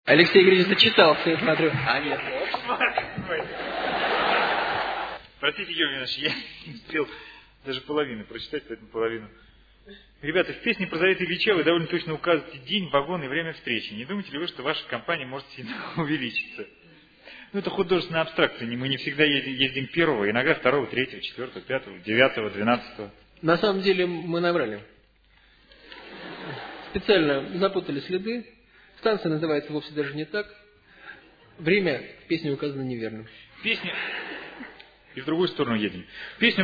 Алексей Игоревич зачитался, я смотрю. А нет. Простите, Георгий Иванович, я не успел даже половину прочитать, поэтому половину. Ребята, в песне про Завет Ильича вы довольно точно указываете день, вагон и время встречи. Не думаете ли вы, что ваша компания может сильно увеличиться? Ну, это художественная абстракция. Мы не всегда ездим первого, иногда второго, третьего, четвертого, пятого, девятого, 12-го. На самом деле мы наврали. Специально запутали следы. Станция называется вовсе даже не так. Время в песне указано неверно. Песня... И в другую сторону едем. Песню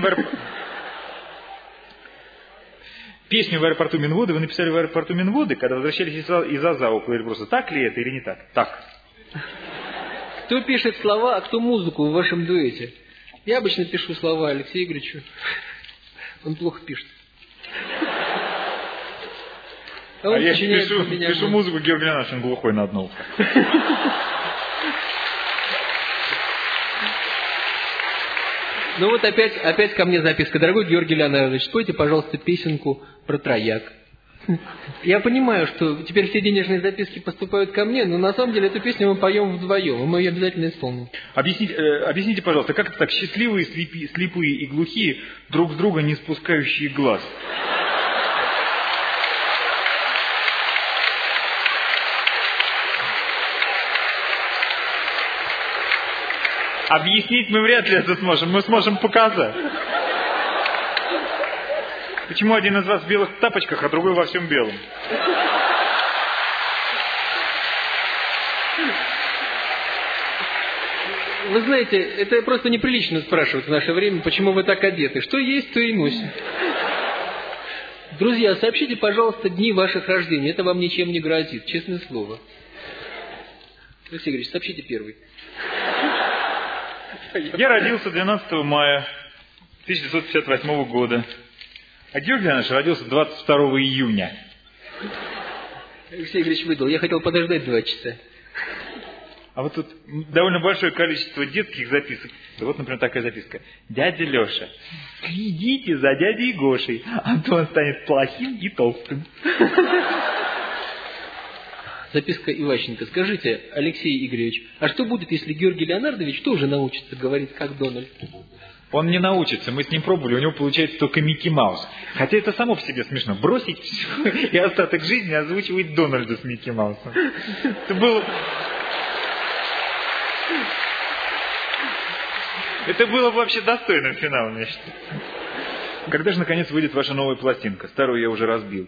в аэропорту Минводы вы написали в аэропорту Минводы, когда возвращались из Азау к Эльбрусу. Так ли это или не так? Так. Кто пишет слова, а кто музыку в вашем дуэте? Я обычно пишу слова Алексею Игоревичу. Он плохо пишет. А я пишу музыку Георгию Ивановичу, он глухой на одно ухо. Ну вот опять ко мне записка. Дорогой Георгий Леонардович, спойте, пожалуйста, песенку про Трояк. Я понимаю, что теперь все денежные записки поступают ко мне, но на самом деле эту песню мы поем вдвоем, и мы ее обязательно исполним. Объясните, пожалуйста, как это так? Счастливые, слепые и глухие, друг с друга не спускающие глаз. Объяснить мы вряд ли это сможем. Мы сможем показать. Почему один из вас в белых тапочках, а другой во всем белом? Вы знаете, это просто неприлично спрашивать в наше время, почему вы так одеты. Что есть, то и носим. Друзья, сообщите, пожалуйста, дни ваших рождений. Это вам ничем не грозит, честное слово. Алексей Игоревич, сообщите первый. Я родился 12 мая 1958 года. А Георгий Иванович родился 22 июня. Алексей Игоревич выдал. Я хотел подождать 2 часа. А вот тут довольно большое количество детских записок. Вот, например, такая записка. Дядя Леша, следите за дядей Гошей, а то он станет плохим и толстым. Записка Иващенко. Скажите, Алексей Игоревич, а что будет, если Георгий Леонардович тоже научится говорить как Дональд? Он не научится, мы с ним пробовали, у него получается только Микки Маус. Хотя это само по себе смешно. Бросить все и остаток жизни озвучивать Дональда с Микки Маусом. Это было бы вообще достойным финалом, я считаю. Когда же, наконец, выйдет ваша новая пластинка? Старую я уже разбил.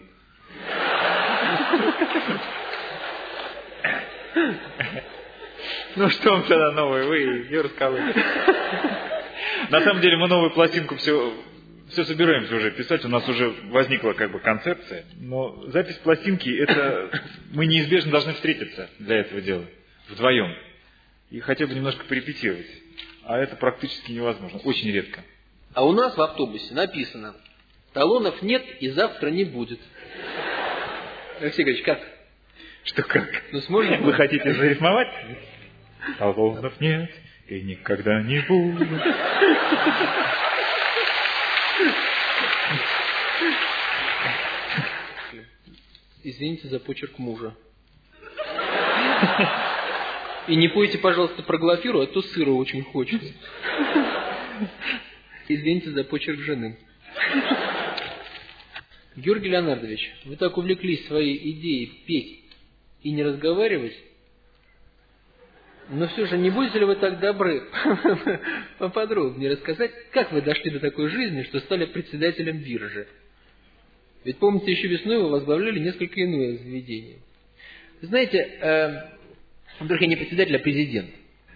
Ну что вам тогда новое? Вы ее раскололи. На самом деле мы новую пластинку все собираемся уже писать. У нас уже возникла как бы концепция. Но запись пластинки, это мы неизбежно должны встретиться для этого дела. Вдвоем. И хотя бы немножко порепетировать. А это практически невозможно. Очень редко. А у нас в автобусе написано: талонов нет и завтра не будет. Алексей Игоревич, как? Что как? Ну сможете? Вы хотите зарифмовать? Талонов нет и никогда не будет. Извините за почерк мужа. И не пойте, пожалуйста, про Глафиру, а то сыра очень хочется. Извините за почерк жены. Георгий Леонардович, вы так увлеклись своей идеей петь и не разговаривать, но все же не будете ли вы так добры поподробнее рассказать, как вы дошли до такой жизни, что стали председателем биржи? Ведь, помните, еще весной вы возглавляли несколько иное заведение. Знаете, во-первых, я не председатель, а президент.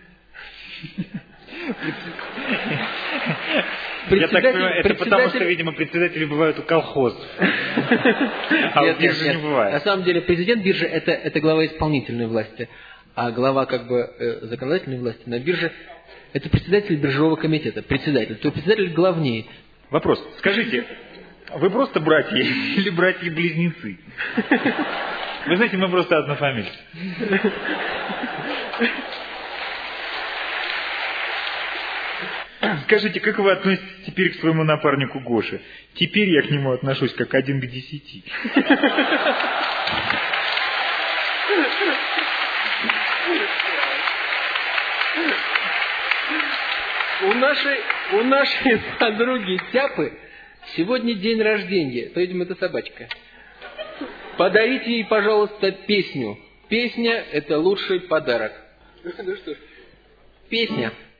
Я так понимаю, это потому, что, видимо, председатели бывают у колхозов. А у биржи не бывает. На самом деле, президент биржи – это глава исполнительной власти. А глава как бы законодательной власти на бирже – это председатель биржевого комитета. Председатель. То председатель главнее. Вопрос. Скажите, вы просто братья или братья-близнецы? Вы знаете, мы просто одна фамилия. Скажите, как вы относитесь теперь к своему напарнику Гоше? Теперь я к нему отношусь как 1 к 10. У нашей подруги Тяпы сегодня день рождения. Видимо, это собачка. Подарите ей, пожалуйста, песню. Песня – это лучший подарок. Ну что ж, песня.